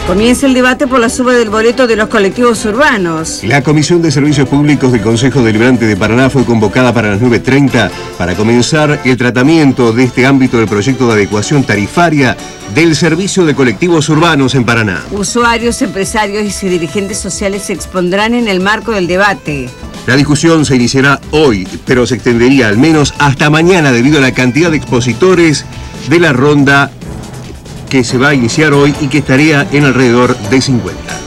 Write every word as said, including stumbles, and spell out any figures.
Comienza el debate por la suba del boleto de los colectivos urbanos. La Comisión de Servicios Públicos del Consejo Deliberante de Paraná fue convocada para las nueve treinta para comenzar el tratamiento de este ámbito del proyecto de adecuación tarifaria del servicio de colectivos urbanos en Paraná. Usuarios, empresarios y dirigentes sociales se expondrán en el marco del debate. La discusión se iniciará hoy, pero se extendería al menos hasta mañana debido a la cantidad de expositores de la ronda que se va a iniciar hoy y que estaría en alrededor de cincuenta.